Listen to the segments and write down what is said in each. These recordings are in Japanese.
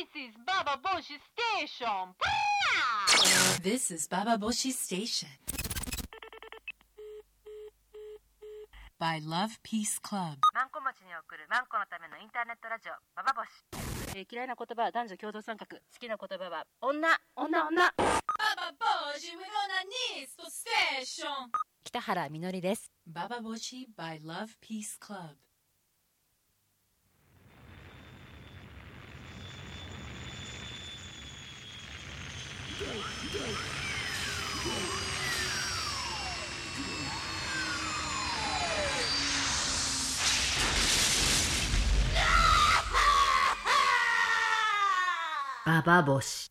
This is Baba Boshi Station. This is Baba Boshi Station. By Love Peace Club. マンコ町に送るマンコのためのインターネットラジオババボシ、嫌いな言葉は男女共同参画、好きな言葉は女。 Baba Boshi, we're gonna need for station. 北原みのりです。 Baba Boshi by Love Peace Club. Baba Boshi。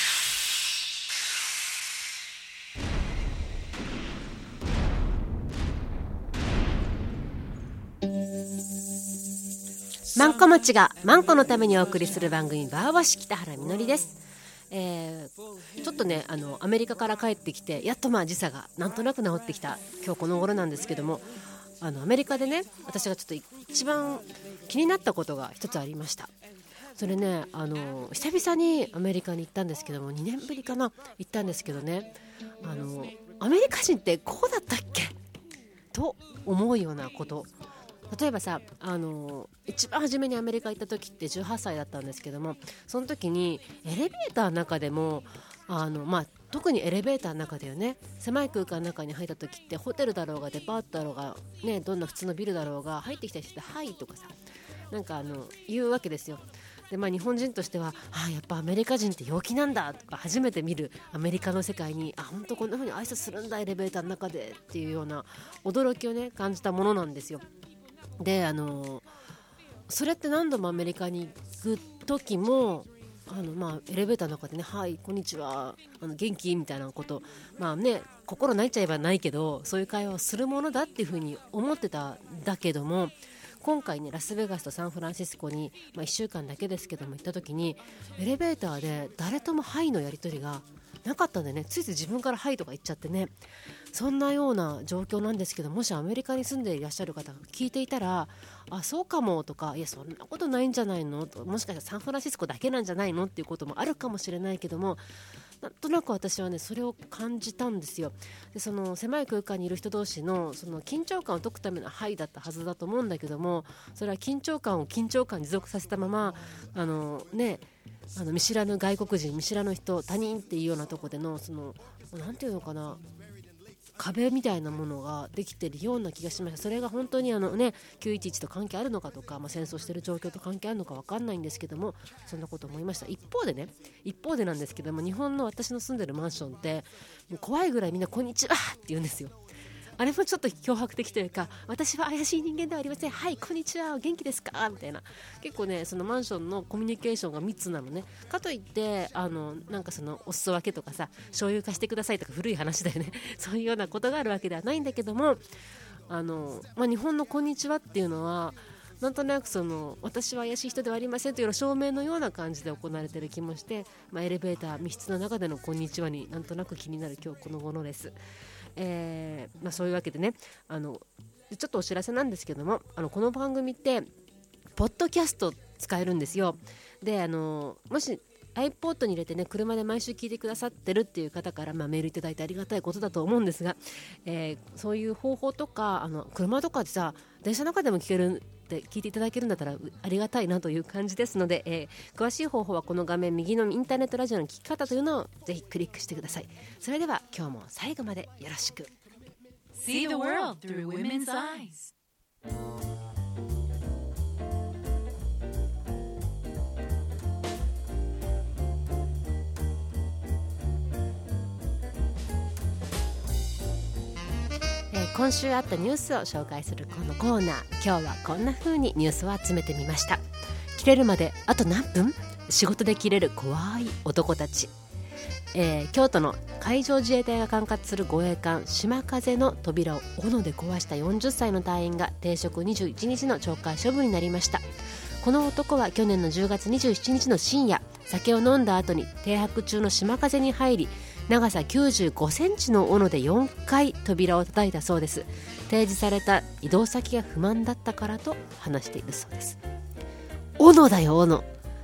マンコ町がマンコのためにお送りする番組ババボシ、北原みのりです。ちょっとねアメリカから帰ってきてやっと時差がなんとなく治ってきた今日この頃なんですけども、アメリカでね私がちょっと一番気になったことが一つありました。それね久々にアメリカに行ったんですけども、2年ぶりかな行ったんですけどね、アメリカ人ってこうだったっけと思うようなこと、例えばさ一番初めにアメリカ行った時って18歳だったんですけども、その時にエレベーターの中でも特にエレベーターの中でよね、狭い空間の中に入った時ってホテルだろうがデパートだろうが、ね、どんな普通のビルだろうが入ってきた人ってはいとかさなんか言うわけですよ。で日本人としてはやっぱアメリカ人って陽気なんだとか、初めて見るアメリカの世界に本当こんな風に挨拶するんだエレベーターの中でっていうような驚きをね感じたものなんですよ。でそれって何度もアメリカに行く時もエレベーターの中でねはいこんにちは元気みたいなこと心泣いちゃえばないけどそういう会話をするものだっていうふうに思ってたんだけども、今回ねラスベガスとサンフランシスコに、1週間だけですけども行った時にエレベーターで誰ともはいのやり取りがなかったんでね、ついつい自分からはいとか言っちゃってね、そんなような状況なんですけど、もしアメリカに住んでいらっしゃる方が聞いていたらそうかもとか、いやそんなことないんじゃないのと、もしかしたらサンフランシスコだけなんじゃないのっていうこともあるかもしれないけども、なんとなく私はねそれを感じたんですよ。でその狭い空間にいる人同士のその緊張感を解くためのはいだったはずだと思うんだけども、それは緊張感を持続させたまま見知らぬ外国人、見知らぬ人、他人っていうようなところでのなんていうのかな、壁みたいなものができているような気がしました。それが本当に911と関係あるのかとか、戦争している状況と関係あるのか分かんないんですけども、そんなこと思いました。一方でなんですけども、日本の私の住んでるマンションってもう怖いぐらいみんなこんにちはって言うんですよ。あれもちょっと脅迫的というか、私は怪しい人間ではありません、はいこんにちは元気ですかみたいな、結構ねそのマンションのコミュニケーションが密なのね。かといってなんかお裾分けとかさ、醤油貸してくださいとか古い話だよねそういうようなことがあるわけではないんだけども、日本のこんにちはっていうのはなんとなく私は怪しい人ではありませんという証明のような感じで行われている気もして、エレベーター密室の中でのこんにちはになんとなく気になる今日この頃です。そういうわけでねちょっとお知らせなんですけども、この番組ってポッドキャスト使えるんですよ。でもし iPod に入れてね車で毎週聞いてくださってるっていう方から、メールいただいてありがたいことだと思うんですが、そういう方法とか車とかでさ電車の中でも聞けるって聞いていただけるんだったらありがたいなという感じですので、詳しい方法はこの画面右のインターネットラジオの聞き方というのをぜひクリックしてください。それでは今日も最後までよろしく。 See the world through women's eyes. 今週あったニュースを紹介するこのコーナー、今日はこんな風にニュースを集めてみました。切れるまであと何分、仕事で切れる怖い男たち。京都の海上自衛隊が管轄する護衛艦島風の扉を斧で壊した40歳の隊員が停職21日の懲戒処分になりました。この男は去年の10月27日の深夜、酒を飲んだ後に停泊中の島風に入り、長さ95センチの斧で4回扉を叩いたそうです。提示された移動先が不満だったからと話しているそうです。斧だよ斧。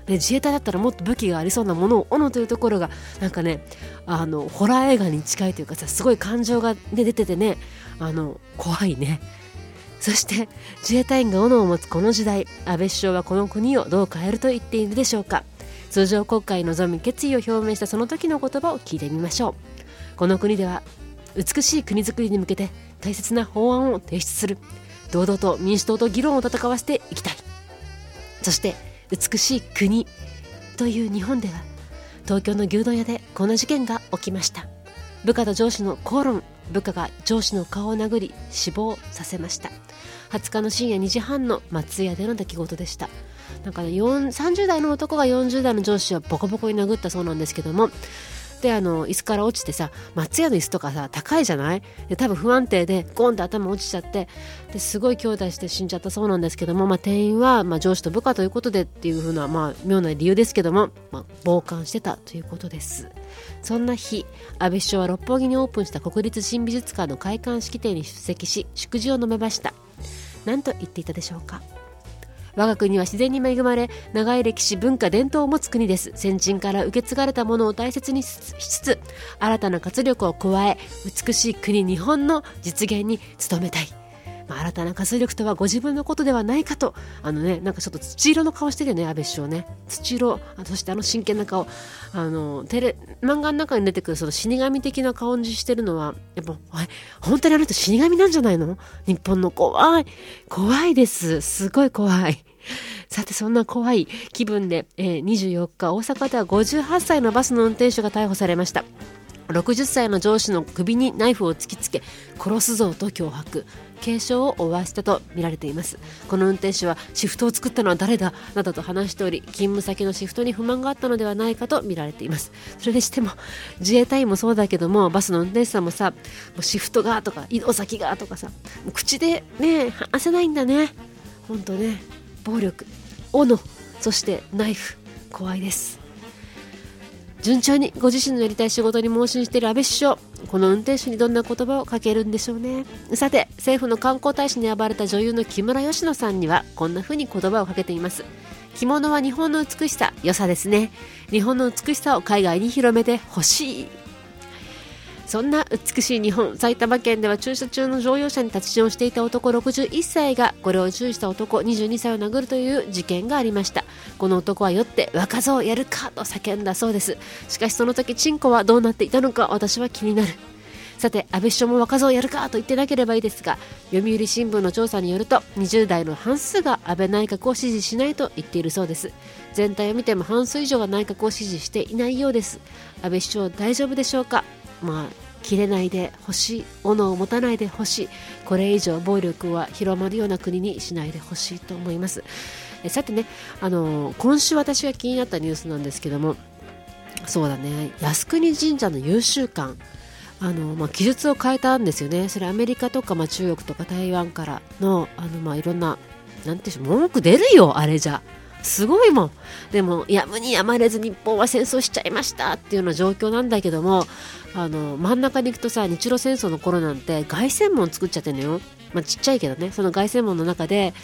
自衛隊だったらもっと武器がありそうなものを斧というところがなんかねホラー映画に近いというかさ、すごい感情が、出ててね怖いね。そして自衛隊員が斧を持つこの時代、安倍首相はこの国をどう変えると言っているでしょうか。通常国会に臨む決意を表明したその時の言葉を聞いてみましょう。この国では美しい国づくりに向けて大切な法案を提出する。堂々と民主党と議論を戦わせていきたい。そして美しい国という日本では、東京の牛丼屋でこの事件が起きました。部下と上司の口論、部下が上司の顔を殴り死亡させました。20日の深夜2時半の松屋での出来事でした。なんかね、30代の男が40代の上司をボコボコに殴ったそうなんですけども、で椅子から落ちてさ、松屋の椅子とかさ高いじゃない。で多分不安定でゴンって頭落ちちゃって、ですごい兄弟して死んじゃったそうなんですけども、店員は、上司と部下ということでっていう風な、妙な理由ですけども、傍観してたということです。そんな日、安倍首相は六本木にオープンした国立新美術館の開館式典に出席し祝辞を述べました。何と言っていたでしょうか。我が国は自然に恵まれ、長い歴史文化伝統を持つ国です。先人から受け継がれたものを大切にしつつ、新たな活力を加え、美しい国日本の実現に努めたい。新たな活力とはご自分のことではないかと、なんかちょっと土色の顔してるよね、安倍首相ね。土色、そして真剣な顔、漫画の中に出てくるその死神的な顔にしてるのは、やっぱ本当にあの人死神なんじゃないの？日本の怖いです。すごい怖い。さて、そんな怖い気分で、24日大阪では58歳のバスの運転手が逮捕されました。60歳の上司の首にナイフを突きつけ殺すぞと脅迫、軽傷を負わせたとみられています。この運転手はシフトを作ったのは誰だなどと話しており、勤務先のシフトに不満があったのではないかと見られています。それにしても自衛隊員もそうだけども、バスの運転手さんもさ、もうシフトがとか移動先がとかさ、口でね話せないんだね。本当ね、暴力、斧、そしてナイフ、怖いです。順調にご自身のやりたい仕事に盲信している安倍首相、この運転手にどんな言葉をかけるんでしょうね。さて、政府の観光大使に選ばれた女優の木村佳乃さんにはこんな風に言葉をかけています。着物は日本の美しさ、良さですね。日本の美しさを海外に広めてほしい。そんな美しい日本、埼玉県では駐車中の乗用車に立ち寄していた男61歳がこれを注意した男22歳を殴るという事件がありました。この男は酔って若造やるかと叫んだそうです。しかしその時チンコはどうなっていたのか私は気になる。さて、安倍首相も若造やるかと言ってなければいいですが、読売新聞の調査によると20代の半数が安倍内閣を支持しないと言っているそうです。全体を見ても半数以上が内閣を支持していないようです。安倍首相大丈夫でしょうか。切れないでほしい、斧を持たないでほしい、これ以上暴力は広まるような国にしないでほしいと思います。さてね、今週私が気になったニュースなんですけども、そうだね、靖国神社の優秀館、記述を変えたんですよね。それアメリカとか、中国とか台湾からのいろんな、なんていうの、文句出るよ、あれじゃすごいもん。でもやむにやまれず日本は戦争しちゃいましたっていうような状況なんだけども、真ん中に行くとさ、日露戦争の頃なんて凱旋門作っちゃってんのよ。ちっちゃいけどね、その凱旋門の中で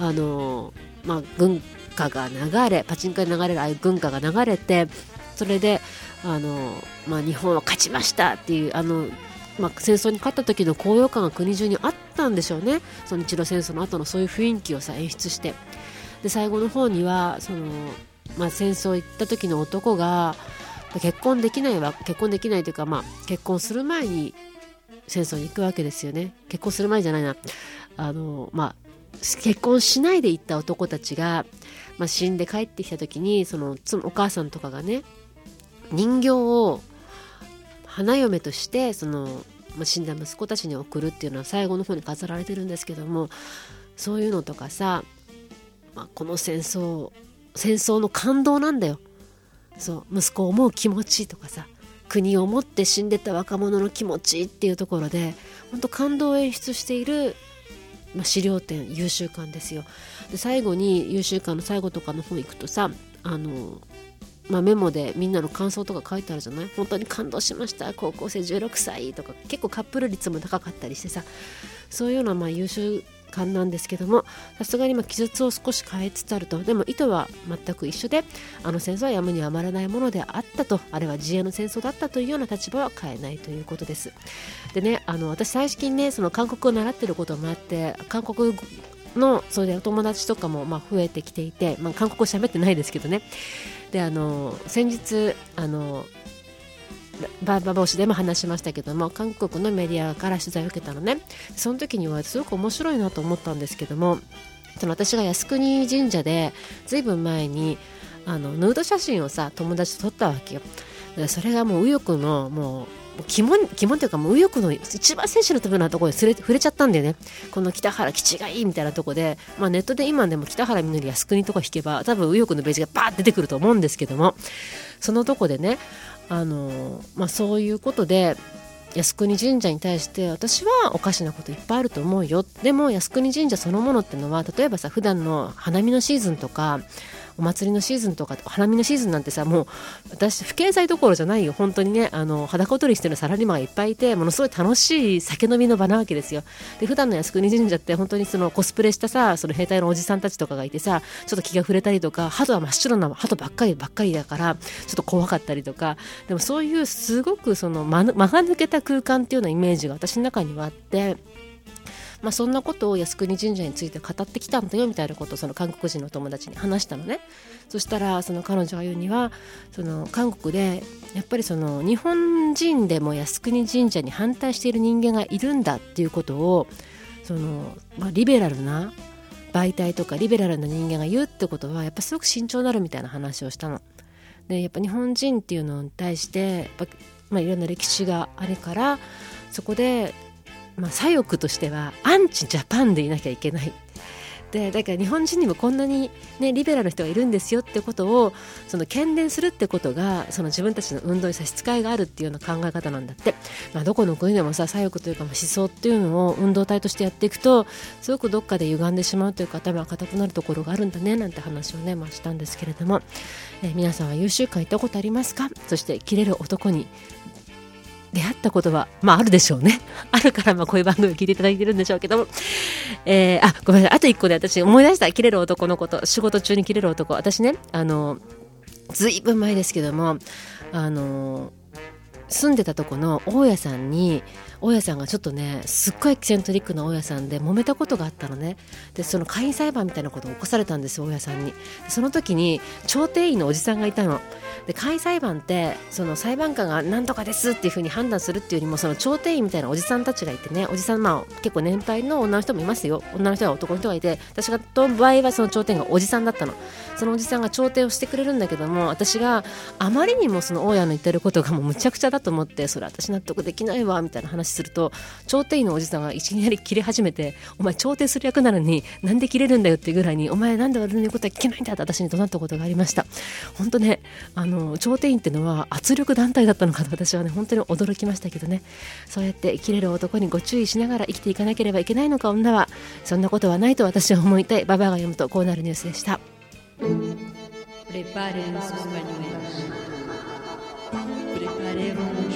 軍歌が流れ、パチンコで流れるああいう軍歌が流れて、それで日本は勝ちましたっていう戦争に勝った時の高揚感が国中にあったんでしょうね。その日露戦争の後のそういう雰囲気をさ演出して、で最後の方には戦争行った時の男が結婚できないというか、結婚する前に戦争に行くわけですよね。結婚する前じゃないな、結婚しないで行った男たちが、死んで帰ってきた時に、そのお母さんとかがね、人形を花嫁として死んだ息子たちに送るっていうのは最後の方に飾られてるんですけども、そういうのとかさ、この戦争の感動なんだよ。そう息子を思う気持ちとかさ、国を思って死んでた若者の気持ちっていうところで本当感動を演出している、資料展、優秀館ですよ。で最後に優秀館の最後とかの方行くとさ、メモでみんなの感想とか書いてあるじゃない。本当に感動しました、高校生16歳とか、結構カップル率も高かったりしてさ、そういうような優秀感なんですけども、さすがに記述を少し変えつつあると。でも意図は全く一緒で、あの戦争はやむにやまらないものであったと、あれは自衛の戦争だったというような立場は変えないということです。でね、私最近ねその韓国語を習っていることもあって、韓国のそれでお友達とかも増えてきていて、韓国語喋ってないですけどね。で先日バーバ帽子でも話しましたけども、韓国のメディアから取材を受けたのね。その時にはすごく面白いなと思ったんですけども、私が靖国神社でずいぶん前にヌード写真をさ友達と撮ったわけよ。それがもう右翼のもう鬼門というか、もう右翼の一番選手のためのところで触れちゃったんだよね。この北原基地がいいみたいなところで、ネットで今でも北原みのり靖国とか引けば多分右翼のページがバーッ出てくると思うんですけども、そのとこでねそういうことで靖国神社に対して私はおかしなこといっぱいあると思うよ。でも靖国神社そのものってのは、例えばさ普段の花見のシーズンとかお祭りのシーズンとかお花見のシーズンなんてさ、もう私不経済どころじゃないよ本当にね。裸踊りしてるサラリーマンがいっぱいいて、ものすごい楽しい酒飲みの場なわけですよ。で普段の靖国神社って本当にそのコスプレしたさその兵隊のおじさんたちとかがいてさ、ちょっと気が触れたりとか、鳩は真っ白な鳩ばっかりだからちょっと怖かったりとか、でもそういうすごくその間が抜けた空間っていうようなイメージが私の中にはあって、そんなことを靖国神社について語ってきたんだよみたいなことをその韓国人の友達に話したのね。そしたらその彼女が言うには、その韓国でやっぱりその日本人でも靖国神社に反対している人間がいるんだっていうことをその、リベラルな媒体とかリベラルな人間が言うってことはやっぱすごく慎重になるみたいな話をしたの。でやっぱ日本人っていうのに対してやっぱ、いろんな歴史があるから、そこで左翼としてはアンチジャパンでいなきゃいけない。でだから日本人にもこんなに、リベラルな人がいるんですよってことをその喧伝するってことがその自分たちの運動に差し支えがあるっていうような考え方なんだって。どこの国でもさ左翼というか思想っていうのを運動体としてやっていくとすごくどっかで歪んでしまうというか頭が固くなるところがあるんだねなんて話をね、したんですけれども、皆さんは優秀館行ったことありますか？そしてキレる男に出会ったことはあるでしょうね。あるからこういう番組を聞いていただいてるんでしょうけども、ごめんなさい、あと一個で私思い出した。キレる男のこと、仕事中にキレる男。私ねずいぶん前ですけども住んでたとこの大家さんがちょっとねすっごいエキセントリックな大家さんで揉めたことがあったのね。でその会員裁判みたいなことを起こされたんですよ、大家さんに。その時に調停員のおじさんがいたので、会員裁判ってその裁判官が何とかですっていう風に判断するっていうよりも、その調停員みたいなおじさんたちがいてね、おじさん結構年配の女の人もいますよ。女の人が男の人がいて、私がと場合はその調停員がおじさんだったの。そのおじさんが調停をしてくれるんだけども、私があまりにもその大家の言ってることがもうむちゃくちゃだと思って、それ私納得できないわみたいな話すると、調停員のおじさんがいきなり切れ始めて、お前調停する役なのになんで切れるんだよっていうぐらいに、お前なんで俺の言うことは聞けないんだって私に怒鳴ったことがありました。本当ね、調停員っていうのは圧力団体だったのかと私はね本当に驚きましたけどね。そうやって切れる男にご注意しながら生きていかなければいけないのか、女は。そんなことはないと私は思いたい。ババアが読むとこうなるニュースでした。 Preparen sus pañuelos. Preparemos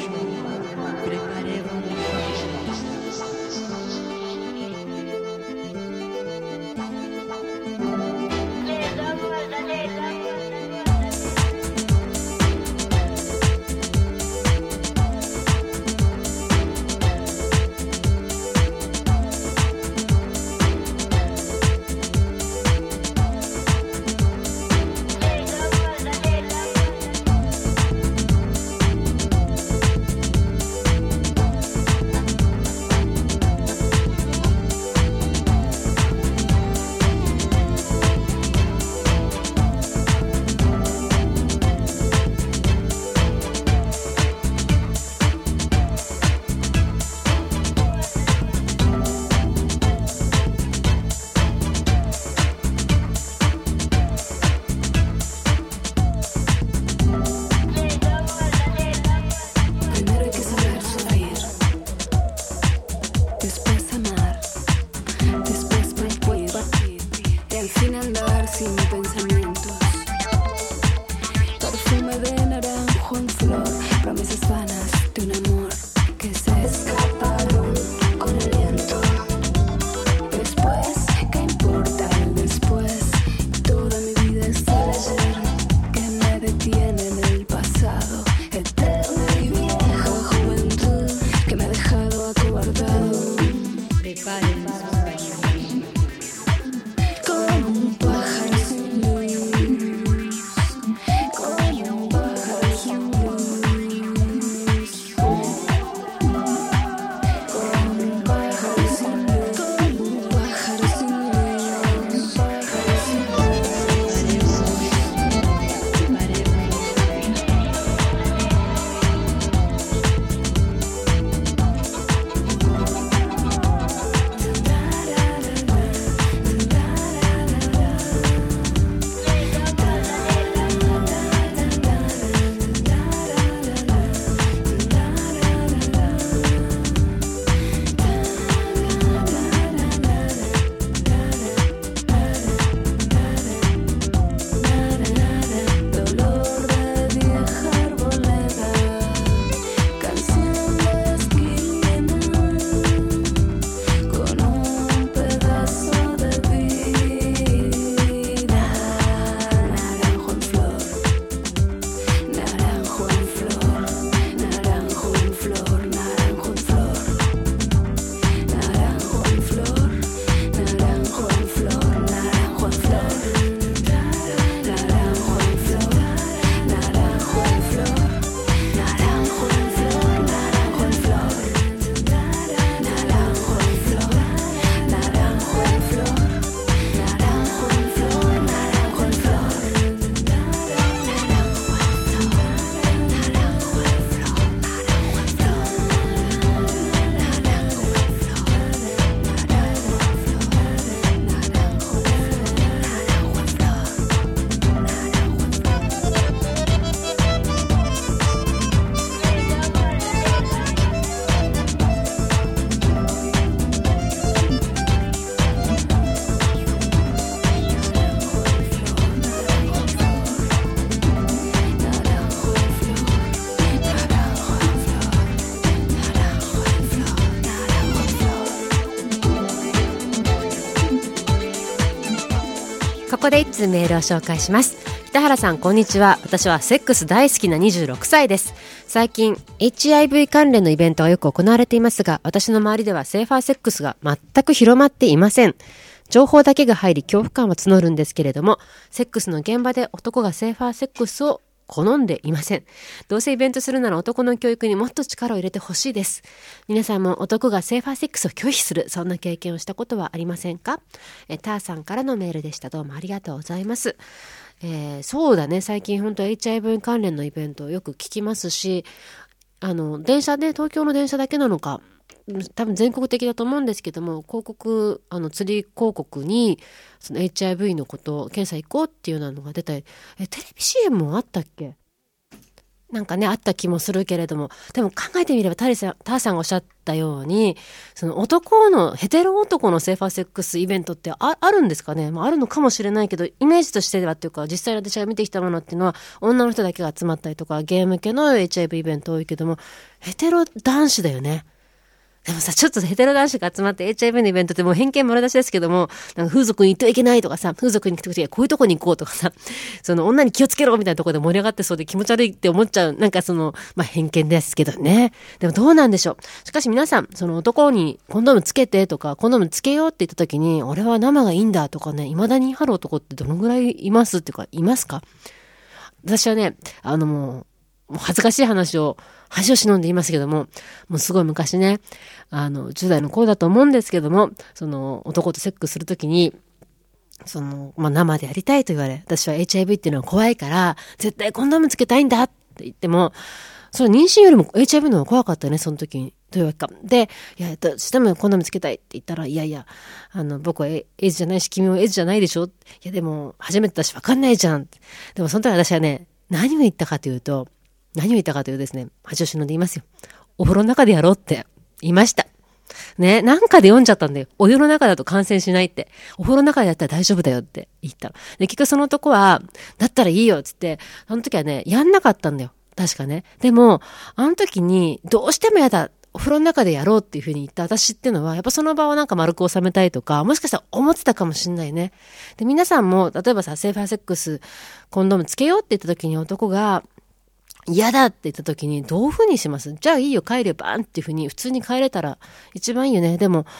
こで一通メールを紹介します。北原さん、こんにちは。私はセックス大好きな26歳です。最近 HIV 関連のイベントがよく行われていますが、私の周りではセーファーセックスが全く広まっていません。情報だけが入り恐怖感は募るんですけれども、セックスの現場で男がセーファーセックスを好んでいません。どうせイベントするなら男の教育にもっと力を入れてほしいです。皆さんも男がセーファーセックスを拒否する、そんな経験をしたことはありませんか？ターさんからのメールでした。どうもありがとうございます。そうだね、最近本当 HIV 関連のイベントをよく聞きますし、電車で、東京の電車だけなのか、多分全国的だと思うんですけども、広告、釣り広告にその HIV のこと検査行こうっていうようなのが出たり、テレビ CM もあったっけ？なんかね、あった気もするけれども、でも考えてみればターさんがおっしゃったように、そのヘテロ男のセーファーセックスイベントってあるんですかね。あるのかもしれないけど、イメージとしてはっていうか、実際私が見てきたものっていうのは、女の人だけが集まったりとか、ゲーム系の HIV イベント多いけども、ヘテロ男子だよね。でもさ、ちょっとヘテロ男子が集まって HIV のイベントってもう偏見丸出しですけども、なんか風俗に行ってはいけないとかさ、風俗に行くときはこういうとこに行こうとかさ、その女に気をつけろみたいなところで盛り上がってそうで気持ち悪いって思っちゃう、なんか偏見ですけどね。でもどうなんでしょう。しかし皆さん、その男にコンドームつけてとか、コンドームつけようって言ったときに、俺は生がいいんだとかね、未だに言い張る男ってどのぐらいいますっていうか、いますか？私はね、もう恥ずかしい話を忍んで言いますけども、もうすごい昔ね、10代の頃だと思うんですけども、その男とセックスするときに、生でやりたいと言われ、私は HIV っていうのは怖いから、絶対コンドームつけたいんだって言っても、その妊娠よりも HIV の方が怖かったね、その時に。どういうわけか。で、いや、どうしてもコンドームつけたいって言ったら、いやいや、僕はエイズじゃないし、君もエイズじゃないでしょ。いや、でも、初めてだし分かんないじゃん。でも、その時私はね、何を言ったかというですね、恥を忍んで言いますよ。お風呂の中でやろうって言いました。ね、なんかで読んじゃったんだよ。お湯の中だと感染しないって。お風呂の中でやったら大丈夫だよって言った。で、結局その男は、だったらいいよって言って、その時はね、やんなかったんだよ。確かね。でも、あの時に、どうしてもやだ。お風呂の中でやろうっていうふうに言った私っていうのは、やっぱその場をなんか丸く収めたいとか、もしかしたら思ってたかもしんないね。で、皆さんも、例えばさ、セーファーセックス、コンドームつけようって言った時に男が、嫌だって言った時にどういう風にします？じゃあいいよ帰れよバーンっていう風に普通に帰れたら一番いいよね。でも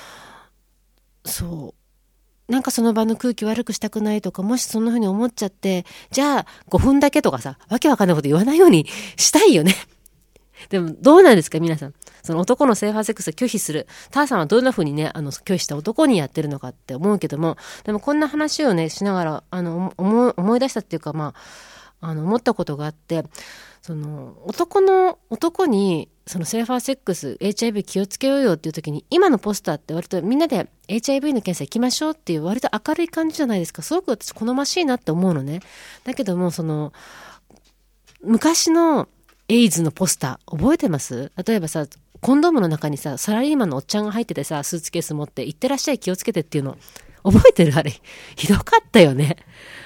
なんかその場の空気悪くしたくないとか、もしそんな風に思っちゃってじゃあ5分だけとかさ、わけわかんないこと言わないようにしたいよね。でもどうなんですか皆さん。その男のセーファーセックスを拒否する。ターさんはどんな風にね、拒否した男にやってるのかって思うけども、でもこんな話をねしながら思い出したっていうか、思ったことがあって、その男にそのセーファーセックス HIV 気をつけようよっていう時に、今のポスターって割とみんなで HIV の検査行きましょうっていう割と明るい感じじゃないですか。すごく私好ましいなって思うのね。だけどもその昔のエイズのポスター覚えてます？例えばさ、コンドームの中にさサラリーマンのおっちゃんが入っててさ、スーツケース持って行ってらっしゃい気をつけてっていうの覚えてる？あれひどかったよね。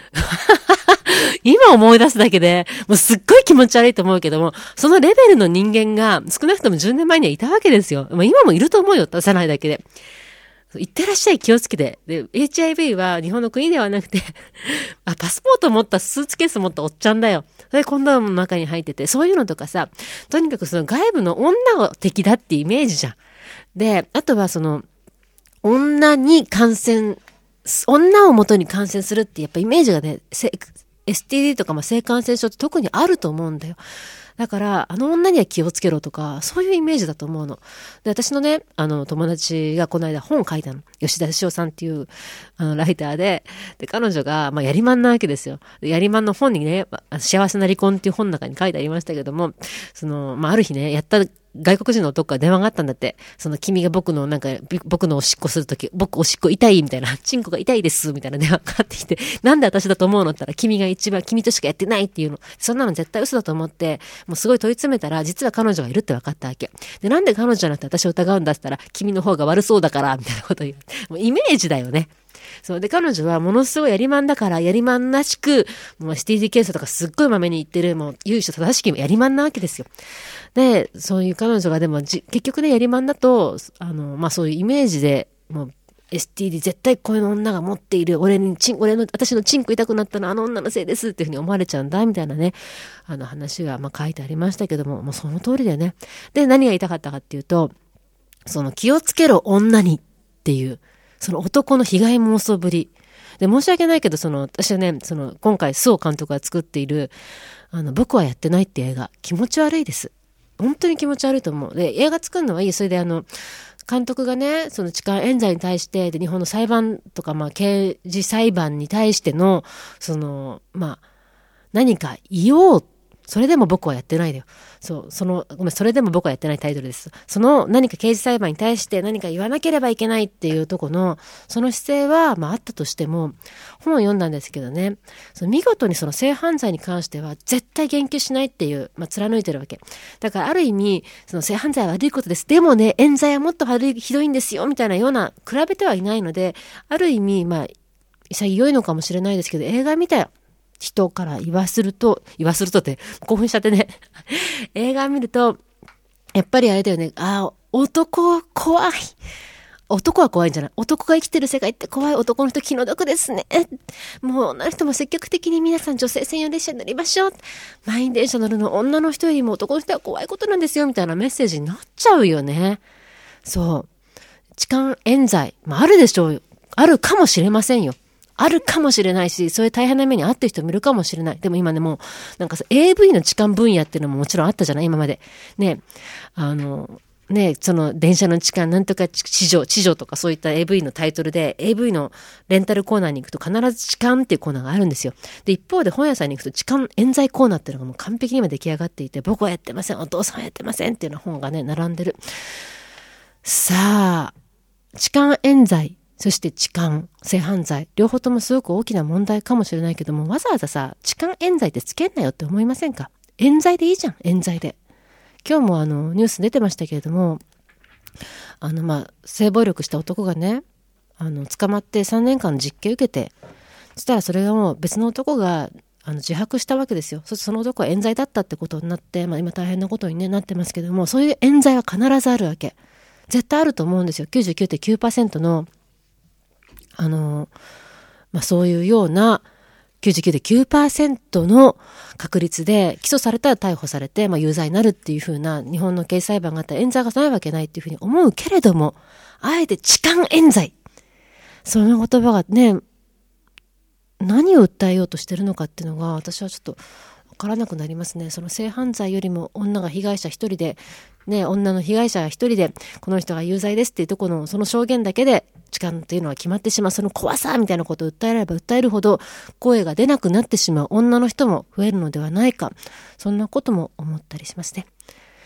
今思い出すだけでもうすっごい気持ち悪いと思うけども、そのレベルの人間が少なくとも10年前にはいたわけですよ。今もいると思うよ、出さないだけで。行ってらっしゃい気をつけて。で、HIV は日本の国ではなくてパスポート持ったスーツケース持ったおっちゃんだよ。それコンドームの中に入ってて、そういうのとかさ、とにかくその外部の女を敵だってイメージじゃん。で、あとはその女を元に感染するってやっぱイメージがね、STD とか性感染症って特にあると思うんだよ。だから女には気をつけろとか、そういうイメージだと思うの。で、私のね友達がこの間本を書いたの。吉田志夫さんっていうライターで、彼女がやりまんなわけですよ。でやりまんの本にね、幸せな離婚っていう本の中に書いてありましたけども、ある日ね、やった外国人の男から電話があったんだって。君が僕のおしっこするとき、僕おしっこ痛いみたいな、チンコが痛いですみたいな電話がかかってきて、なんで私だと思うのって言ったら、君としかやってないっていうの。そんなの絶対嘘だと思って、もうすごい問い詰めたら、実は彼女がいるって分かったわけ。で、なんで彼女じゃなくて私を疑うんだって言ったら、君の方が悪そうだから、みたいなこと言う。もうイメージだよね。そうで、彼女はものすごいやりまんだから、やりまんらしく、もう STD 検査とかすっごいまめに言ってる、もう由緒正しきやりまんなわけですよ。で、そういう彼女がでも結局ね、やりまんだとそういうイメージでもう STD 絶対この女が持っている、私のチンコ痛くなったのはあの女のせいですっていうふうに思われちゃうんだみたいなね、話が書いてありましたけども、もうその通りだよね。で、何が言いたかったかっていうと、その気をつけろ女にっていう、その男の被害妄想ぶり。で、申し訳ないけど、私はね、今回、周防監督が作っている、僕はやってないって映画、気持ち悪いです。本当に気持ち悪いと思う。で、映画作るのはいい。それで監督がね、その痴漢冤罪に対して、で、日本の裁判とか、刑事裁判に対しての、何か言おう。それでも僕はやってないだよ。それでも僕はやってないタイトルです。何か刑事裁判に対して何か言わなければいけないっていうとこの、その姿勢は、あったとしても、本を読んだんですけどね、見事にその性犯罪に関しては絶対言及しないっていう、貫いてるわけ。だからある意味、その性犯罪は悪いことです。でもね、冤罪はもっとひどいんですよ、みたいなような、比べてはいないので、ある意味、潔いのかもしれないですけど、映画見た人から言わするとって興奮しちゃってね映画見るとやっぱりあれだよね、男は怖い、男は怖いんじゃない、男が生きてる世界って怖い、男の人気の毒ですね、もう女の人も積極的に皆さん女性専用列車に乗りましょう、満員電車乗るの女の人よりも男の人は怖いことなんですよみたいなメッセージになっちゃうよね。そう、痴漢冤罪、あるでしょうよ、あるかもしれませんよ、あるかもしれないし、そういう大変な目に遭ってる人もいるかもしれない。でも今ね、もうなんかAV の痴漢分野っていうのももちろんあったじゃない、今までね。その電車の痴漢なんとか地上とかそういった AV のタイトルで AV のレンタルコーナーに行くと必ず痴漢っていうコーナーがあるんですよ。で、一方で本屋さんに行くと痴漢冤罪コーナーっていうのがもう完璧に今出来上がっていて、僕はやってません、お父さんはやってませんっていうような本がね並んでる。さあ、痴漢冤罪、そして痴漢、性犯罪、両方ともすごく大きな問題かもしれないけども、わざわざさ、痴漢冤罪ってつけんなよって思いませんか？冤罪でいいじゃん、冤罪で。今日もニュース出てましたけれども、性暴力した男がね、捕まって3年間の実刑受けて、そしたらそれがもう別の男が自白したわけですよ。その男は冤罪だったってことになって、今大変なことに、なってますけども、そういう冤罪は必ずあるわけ。絶対あると思うんですよ。 99.9% のそういうような 99.9% の確率で起訴されたら逮捕されて、有罪になるっていう風な日本の刑事裁判があったら冤罪がないわけないっていう風に思うけれども、あえて痴漢冤罪、その言葉がね、何を訴えようとしてるのかっていうのが私はちょっと分からなくなりますね。その性犯罪よりも女が被害者一人でね、女の被害者が一人でこの人が有罪ですっていうところのその証言だけで痴漢っていうのは決まってしまう、その怖さみたいなことを訴えれば訴えるほど声が出なくなってしまう女の人も増えるのではないか、そんなことも思ったりしますね。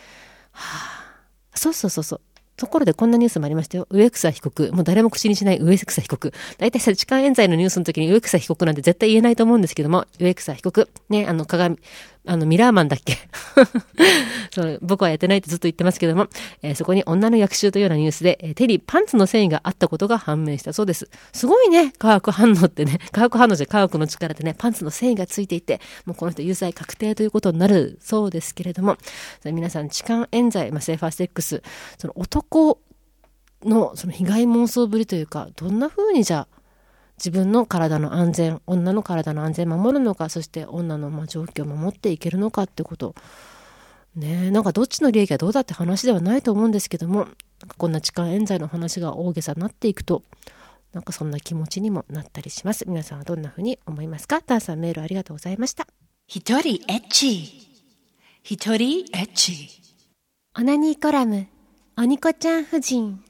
そうところでこんなニュースもありましたよ。植草被告、もう誰も口にしない植草被告。大体さ、痴漢冤罪のニュースの時に植草被告なんて絶対言えないと思うんですけども、植草被告ね、ミラーマンだっけ僕はやってないってずっと言ってますけども、そこに女の逆襲というようなニュースで、手にパンツの繊維があったことが判明したそうです。すごいね、化学反応ってね、化学の力でね、パンツの繊維がついていて、もうこの人有罪確定ということになるそうですけれども、皆さん痴漢冤罪、セーファーセックス、その男のその被害妄想ぶりというか、どんな風にじゃあ自分の体の安全、女の体の安全を守るのか、そして女の状況を守っていけるのかってことね。なんかどっちの利益がどうだって話ではないと思うんですけども、こんな痴漢冤罪の話が大げさになっていくと、なんかそんな気持ちにもなったりします。皆さんはどんなふうに思いますか？ターさん、メールありがとうございました。 一人エッチ。一人エッチ。 オナニーコラム、おにこちゃん夫人。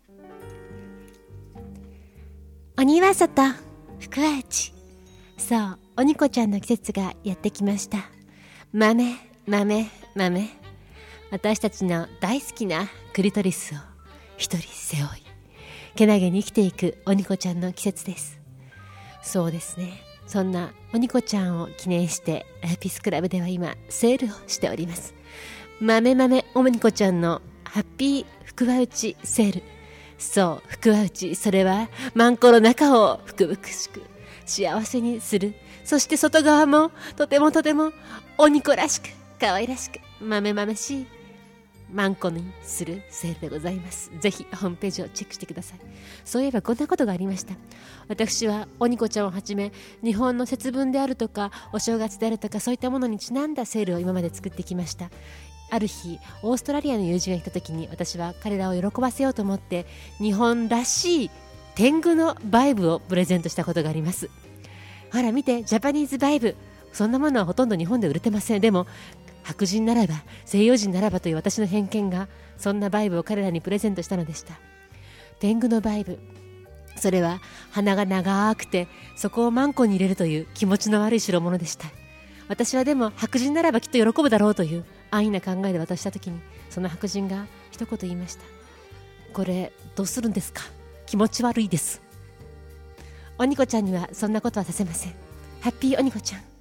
鬼は外、福は内。そう、おにこちゃんの季節がやってきました。豆。私たちの大好きなクリトリスを一人背負い、けなげに生きていくおにこちゃんの季節です。そうですね。そんなおにこちゃんを記念してピースクラブでは今セールをしております。豆おにこちゃんのハッピー福は内セール。そう、福は内、それはマンコの中を福々しく幸せにする。そして外側もとてもおにこらしく可愛らしく豆しいマンコにするセールでございます。ぜひホームページをチェックしてください。そういえばこんなことがありました。私はおにこちゃんをはじめ日本の節分であるとかお正月であるとかそういったものにちなんだセールを今まで作ってきました。ある日オーストラリアの友人が来た時に私は彼らを喜ばせようと思って日本らしい天狗のバイブをプレゼントしたことがあります。ほら見て、ジャパニーズバイブ、そんなものはほとんど日本で売れてません。でも白人ならば西洋人ならばという私の偏見がそんなバイブを彼らにプレゼントしたのでした。天狗のバイブ、それは鼻が長くてそこをマンコに入れるという気持ちの悪い代物でした。私はでも白人ならばきっと喜ぶだろうという安易な考えで渡した時にその白人が一言言いました。これどうするんですか、気持ち悪いです。おにこちゃんにはそんなことはさせません。ハッピーおにこちゃん。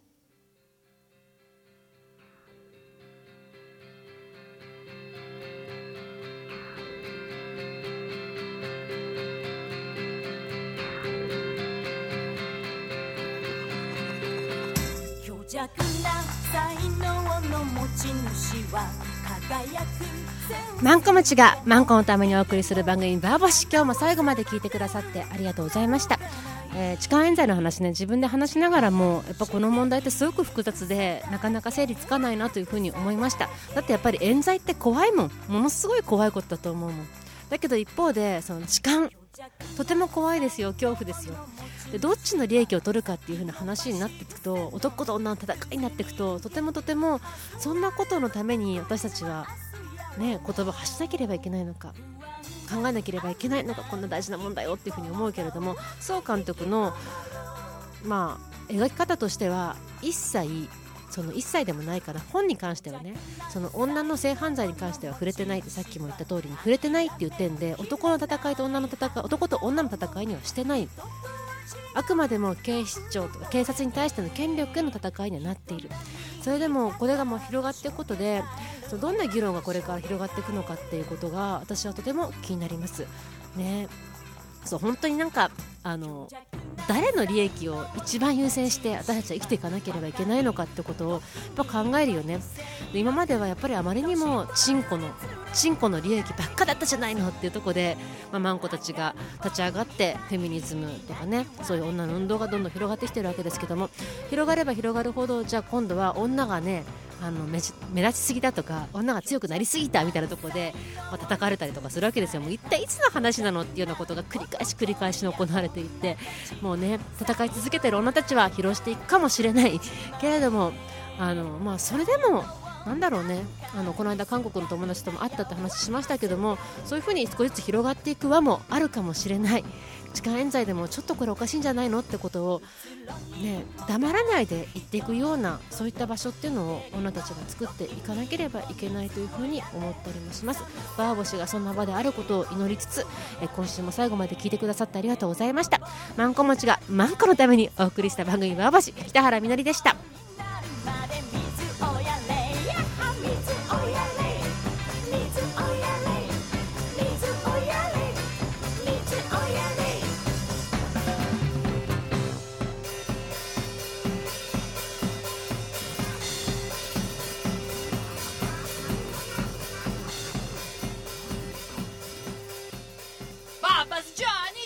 強弱な才能の持ち主は輝く。 マンコ町がマンコのためにお送りする番組バーボシ、今日も最後まで聞いてくださってありがとうございました。痴漢冤罪の話ね、自分で話しながらもやっぱこの問題ってすごく複雑でなかなか整理つかないなというふうに思いました。だってやっぱり冤罪って怖いもん、ものすごい怖いことだと思うもん。だけど一方でその痴漢とても怖いですよ、恐怖ですよ。でどっちの利益を取るかっていう風な話になっていくと、男と女の戦いになっていくと、とてもそんなことのために私たちはね、言葉を発しなければいけないのか考えなければいけないのか、こんな大事な問題をっていう風に思うけれども、宋監督の描き方としては一切でもないから、本に関してはね、その女の性犯罪に関しては触れてないって、さっきも言った通りに触れてないっていう点で、男の戦いと女の戦い、男と女の戦いにはしてない。あくまでも警視庁とか警察に対しての権力への戦いにはなっている。それでもこれがもう広がっていくことで、どんな議論がこれから広がっていくのかっていうことが私はとても気になりますね。そう本当に誰の利益を一番優先して私たちは生きていかなければいけないのかってことをやっぱ考えるよね。で今まではやっぱりあまりにもチンコの利益ばっかだったじゃないのっていうところで、マンコたちが立ち上がってフェミニズムとかね、そういう女の運動がどんどん広がってきてるわけですけども、広がれば広がるほど、じゃあ今度は女がね目立ちすぎだとか女が強くなりすぎたみたいなところで、叩かれたりとかするわけですよ。もう一体いつの話なのっていうようなことが繰り返し行われていって、もうね戦い続けている女たちは疲労していくかもしれないけれども、それでもなんだろうね、この間韓国の友達とも会ったって話しましたけども、そういう風に少しずつ広がっていく輪もあるかもしれない。痴漢冤罪でもちょっとこれおかしいんじゃないのってことを、ね、黙らないで言っていくような、そういった場所っていうのを女たちが作っていかなければいけないというふうに思ったりもします。バーボシがそんな場であることを祈りつつ、今週も最後まで聞いてくださってありがとうございました。マンコ持ちがマンコのためにお送りした番組バーボシ、北原みのりでした。 Papa's Johnny!